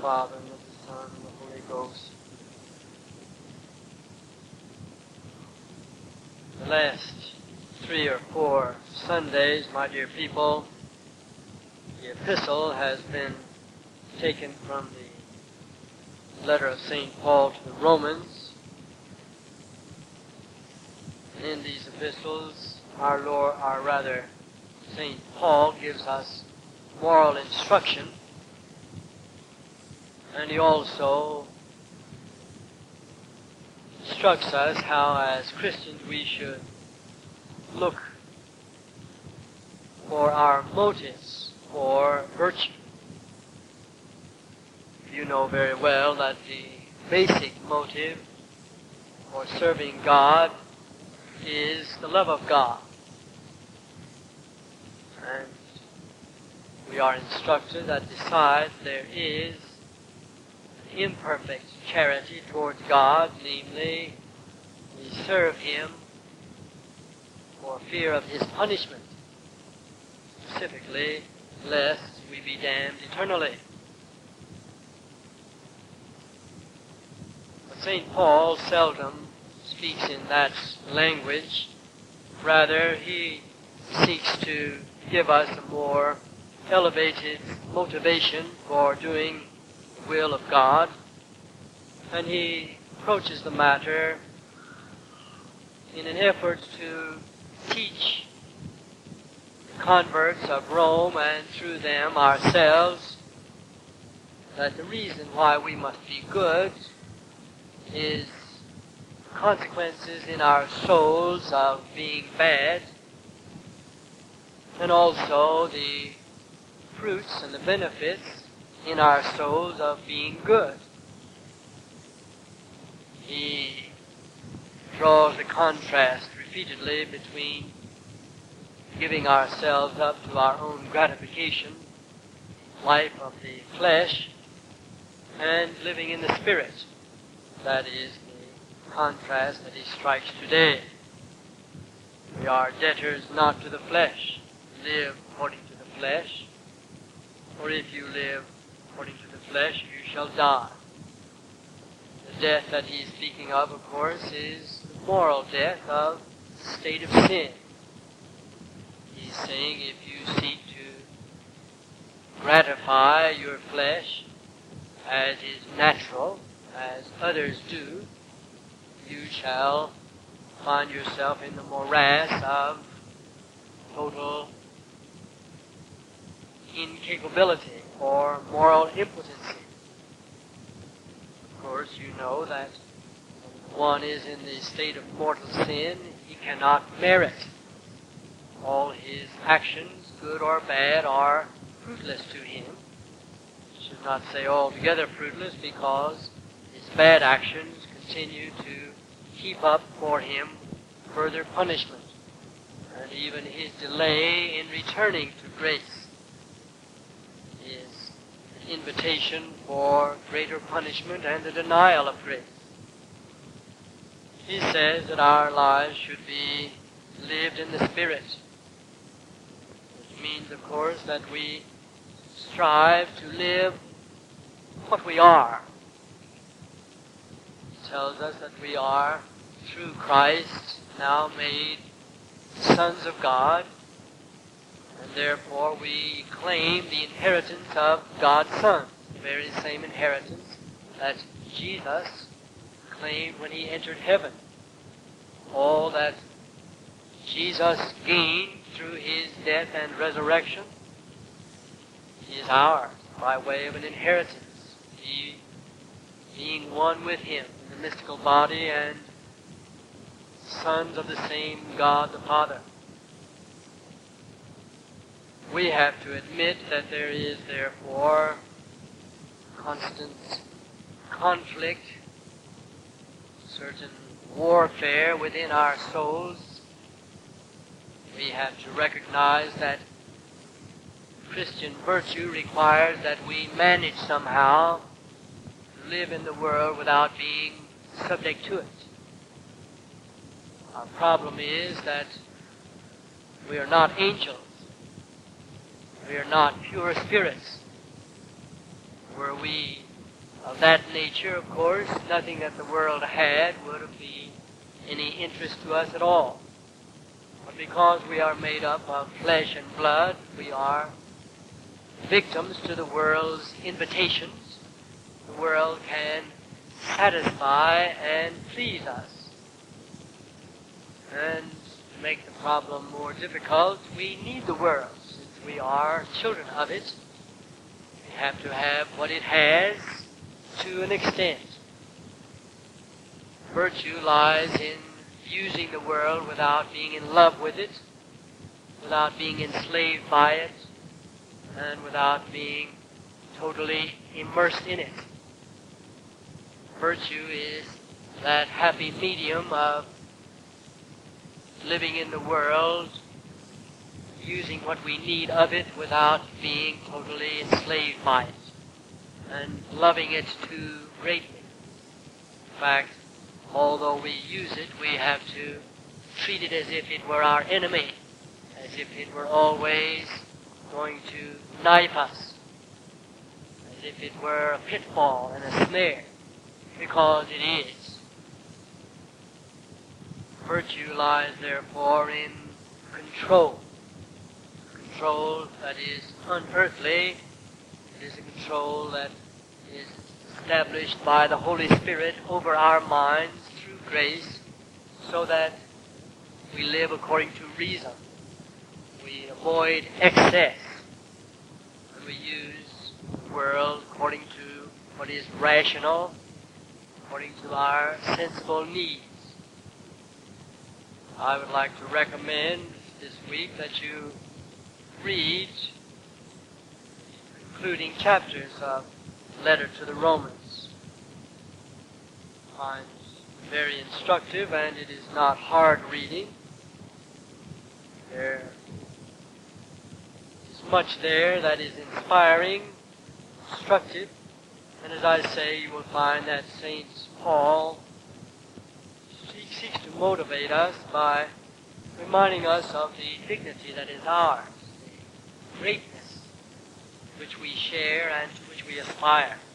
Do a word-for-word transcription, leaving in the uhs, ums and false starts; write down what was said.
Father, and of the Son, and of the Holy Ghost. The last three or four Sundays, my dear people, the epistle has been taken from the letter of Saint Paul to the Romans. And in these epistles, our Lord, or rather, Saint Paul gives us moral instruction, and he also instructs us how, as Christians, we should look for our motives for virtue. You know very well that the basic motive for serving God is the love of God. And we are instructed that besides there is an imperfect charity towards God, namely, we serve Him for fear of His punishment, specifically, lest we be damned eternally. But Saint Paul seldom speaks in that language. Rather, he seeks to give us a more elevated motivation for doing the will of God. And he approaches the matter in an effort to teach the converts of Rome, and through them ourselves, that the reason why we must be good is consequences in our souls of being bad, and also the fruits and the benefits in our souls of being good. He draws a contrast repeatedly between giving ourselves up to our own gratification, life of the flesh, and living in the Spirit. That is the contrast that he strikes today. We are debtors not to the flesh. Live according to the flesh, or if you live according to the flesh, you shall die. The death that he is speaking of, of course, is the moral death of the state of sin. He's saying if you seek to gratify your flesh as is natural, as others do, you shall find yourself in the morass of total incapability or moral impotency. Of course, you know that when one is in the state of mortal sin, he cannot merit. All his actions, good or bad, are fruitless to him. I should not say altogether fruitless, because his bad actions continue to keep up for him further punishment, and even his delay in returning to grace is an invitation for greater punishment and the denial of grace. He says that our lives should be lived in the Spirit, which means, of course, that we strive to live what we are. It tells us that we are, through Christ, now made sons of God, and therefore we claim the inheritance of God's Son, the very same inheritance that Jesus claimed when he entered heaven. All that Jesus gained through his death and resurrection is ours by way of an inheritance, he being one with him in the mystical body and sons of the same God the Father. We have to admit that there is, therefore, constant conflict, certain warfare within our souls. We have to recognize that Christian virtue requires that we manage somehow to live in the world without being subject to it. Our problem is that we are not angels. We are not pure spirits. Were we of that nature, of course, nothing that the world had would be any interest to us at all. But because we are made up of flesh and blood, we are victims to the world's invitations. The world can satisfy and please us. And to make the problem more difficult, we need the world. Since we are children of it, we have to have what it has to an extent. Virtue lies in using the world without being in love with it, without being enslaved by it, and without being totally immersed in it. Virtue is that happy medium of living in the world, using what we need of it without being totally enslaved by it, and loving it too greatly. In fact, although we use it, we have to treat it as if it were our enemy, as if it were always going to knife us, as if it were a pitfall and a snare, because it is. Virtue lies, therefore, in control. Control that is unearthly. It is a control that is established by the Holy Spirit over our minds through grace, so that we live according to reason. We avoid excess, and we use the world according to what is rational, according to our sensible needs. I would like to recommend this week that you read concluding chapters of Letter to the Romans. I find it very instructive, and it is not hard reading. There is much there that is inspiring, instructive, and as I say, you will find that Saint Paul seeks to motivate us by reminding us of the dignity that is ours, the greatness which we share and to which we aspire.